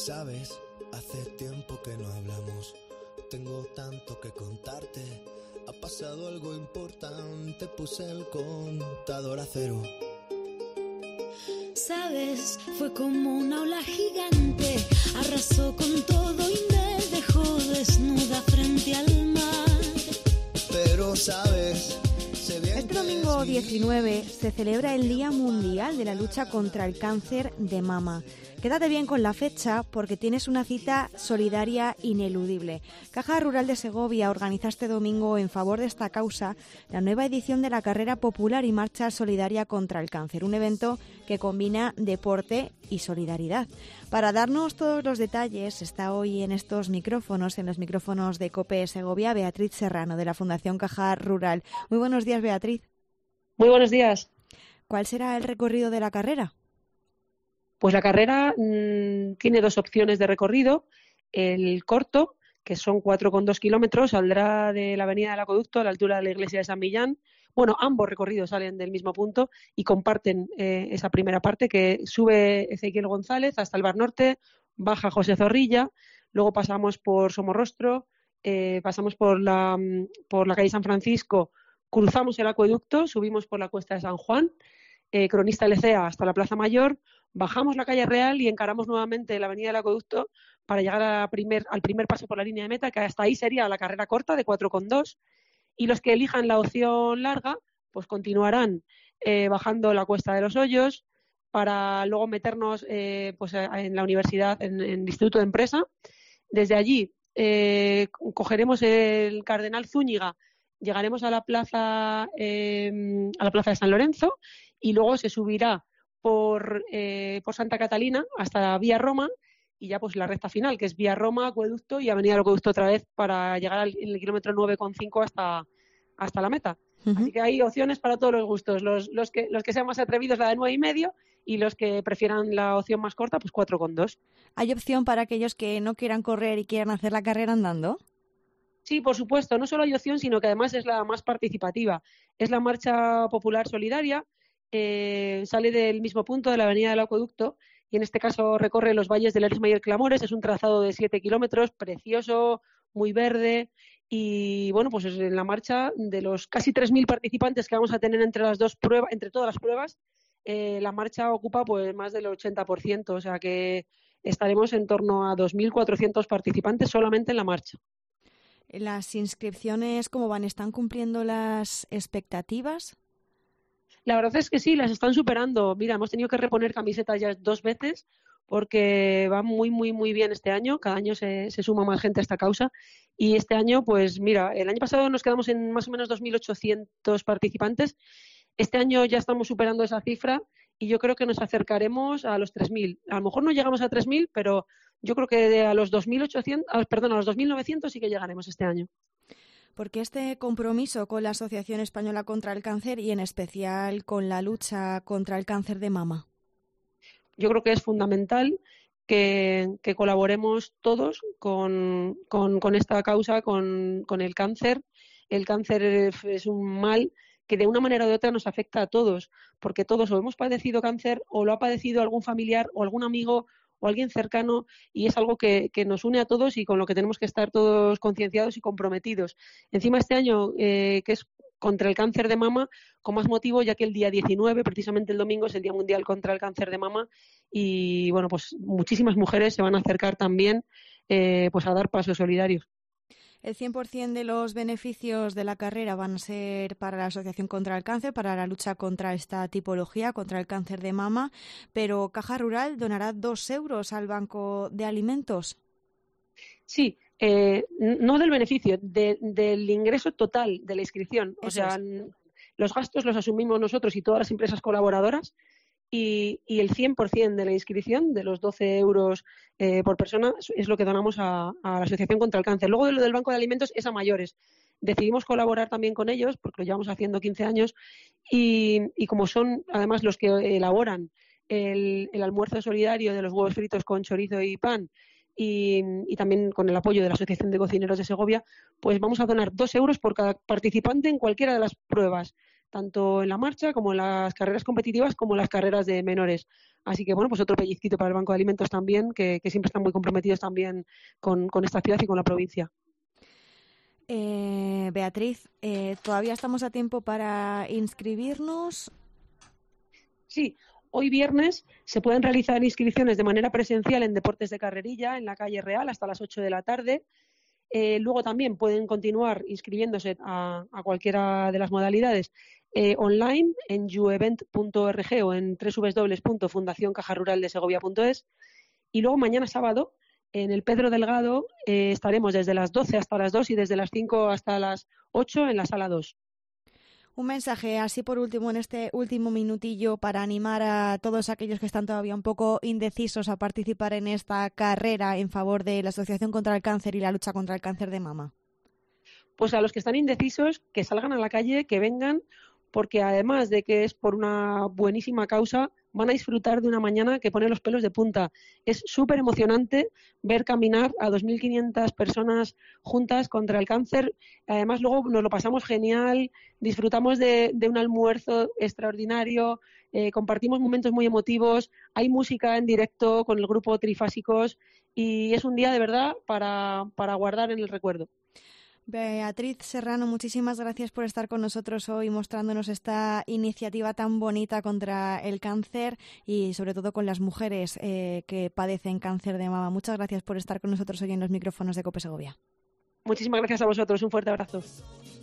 Sabes, hace tiempo que no hablamos, tengo tanto que contarte. Ha pasado algo importante, puse el contador a cero. Sabes, fue como una ola gigante, arrasó con todo y me dejó desnuda frente al mar. Pero sabes, este domingo 19 se celebra el Día Mundial de la Lucha contra el Cáncer de Mama. Quédate bien con la fecha porque tienes una cita solidaria ineludible. Caja Rural de Segovia organiza este domingo en favor de esta causa la nueva edición de la Carrera Popular y Marcha Solidaria contra el Cáncer, un evento que combina deporte y solidaridad. Para darnos todos los detalles está hoy en estos micrófonos, en los micrófonos de COPE Segovia, Beatriz Serrano de la Fundación Caja Rural. Muy buenos días, Beatriz. Muy buenos días. ¿Cuál será el recorrido de la carrera? Pues la carrera tiene dos opciones de recorrido. El corto, que son 4,2 kilómetros, saldrá de la avenida del Acueducto a la altura de la iglesia de San Millán. Bueno, ambos recorridos salen del mismo punto y comparten esa primera parte que sube Ezequiel González hasta el Bar Norte, baja José Zorrilla, luego pasamos por Somorrostro, pasamos por la calle San Francisco, cruzamos el Acueducto, subimos por la Cuesta de San Juan, Cronista Lecea hasta la Plaza Mayor, bajamos la calle Real y encaramos nuevamente la avenida del Acueducto para llegar al primer paso por la línea de meta, que hasta ahí sería la carrera corta de 4,2. Y los que elijan la opción larga, pues continuarán bajando la Cuesta de los Hoyos para luego meternos pues en la universidad, en el Instituto de Empresa. Desde allí cogeremos el Cardenal Zúñiga, llegaremos a la plaza de San Lorenzo y luego se subirá por Santa Catalina hasta Vía Roma y ya pues la recta final, que es Vía Roma, Acueducto y Avenida del Acueducto otra vez para llegar en el kilómetro 9,5 hasta la meta. Uh-huh. Así que hay opciones para todos los gustos. Los que sean más atrevidos, la de 9,5, y los que prefieran la opción más corta, pues 4,2. ¿Hay opción para aquellos que no quieran correr y quieran hacer la carrera andando? Sí, por supuesto. No solo hay opción, sino que además es la más participativa. Es la Marcha Popular Solidaria. Sale del mismo punto de la avenida del Acueducto y en este caso recorre los valles del Erisma y el Clamores. Es un trazado de 7 kilómetros, precioso, muy verde y bueno, pues es en la marcha de los casi 3.000 participantes que vamos a tener entre todas las pruebas, la marcha ocupa pues más del 80%, o sea que estaremos en torno a 2.400 participantes solamente en la marcha. ¿Las inscripciones cómo van? ¿Están cumpliendo las expectativas? La verdad es que sí, las están superando. Mira, hemos tenido que reponer camisetas ya 2 veces porque va muy, muy, muy bien este año. Cada año se suma más gente a esta causa. Y este año, pues mira, el año pasado nos quedamos en más o menos 2.800 participantes. Este año ya estamos superando esa cifra y yo creo que nos acercaremos a los 3.000. A lo mejor no llegamos a 3.000, pero yo creo que a los 2.900 sí que llegaremos este año. ¿Por qué este compromiso con la Asociación Española contra el Cáncer y en especial con la lucha contra el cáncer de mama? Yo creo que es fundamental que colaboremos todos con esta causa, con el cáncer. El cáncer es un mal que de una manera u otra nos afecta a todos, porque todos o hemos padecido cáncer o lo ha padecido algún familiar o algún amigo o alguien cercano y es algo que nos une a todos y con lo que tenemos que estar todos concienciados y comprometidos. Encima este año, que es contra el cáncer de mama, con más motivo, ya que el día 19, precisamente el domingo, es el Día Mundial contra el Cáncer de Mama y bueno, pues muchísimas mujeres se van a acercar también pues a dar pasos solidarios. El 100% de los beneficios de la carrera van a ser para la Asociación contra el Cáncer, para la lucha contra esta tipología, contra el cáncer de mama, pero Caja Rural donará 2 euros al Banco de Alimentos. Sí, no del beneficio, del ingreso total de la inscripción. O sea, los gastos los asumimos nosotros y todas las empresas colaboradoras. Y el 100% de la inscripción, de los 12 euros por persona, es lo que donamos a la Asociación contra el Cáncer. Luego de lo del Banco de Alimentos es a mayores. Decidimos colaborar también con ellos, porque lo llevamos haciendo 15 años, y como son además los que elaboran el almuerzo solidario de los huevos fritos con chorizo y pan, y también con el apoyo de la Asociación de Cocineros de Segovia, pues vamos a donar 2 euros por cada participante en cualquiera de las pruebas. tanto en la marcha como en las carreras competitivas como en las carreras de menores. Así que, bueno, pues otro pellizquito para el Banco de Alimentos también, que siempre están muy comprometidos también con esta ciudad y con la provincia. Beatriz, ¿todavía estamos a tiempo para inscribirnos? Sí, hoy viernes se pueden realizar inscripciones de manera presencial en Deportes de Carrerilla, en la calle Real, hasta las 8 de la tarde. Luego también pueden continuar inscribiéndose a cualquiera de las modalidades online en youevent.org o en www.fundacioncajaruraldesegovia.es. Y luego mañana sábado en el Pedro Delgado estaremos desde las 12 hasta las 2 y desde las 5 hasta las 8 en la sala 2. Un mensaje así por último en este último minutillo para animar a todos aquellos que están todavía un poco indecisos a participar en esta carrera en favor de la Asociación contra el Cáncer y la lucha contra el cáncer de mama. Pues a los que están indecisos, que salgan a la calle, que vengan, porque además de que es por una buenísima causa, van a disfrutar de una mañana que pone los pelos de punta. Es súper emocionante ver caminar a 2.500 personas juntas contra el cáncer. Además, luego nos lo pasamos genial, disfrutamos de un almuerzo extraordinario, compartimos momentos muy emotivos, hay música en directo con el grupo Trifásicos y es un día de verdad para guardar en el recuerdo. Beatriz Serrano, muchísimas gracias por estar con nosotros hoy mostrándonos esta iniciativa tan bonita contra el cáncer y sobre todo con las mujeres que padecen cáncer de mama. Muchas gracias por estar con nosotros hoy en los micrófonos de COPE Segovia. Muchísimas gracias a vosotros. Un fuerte abrazo.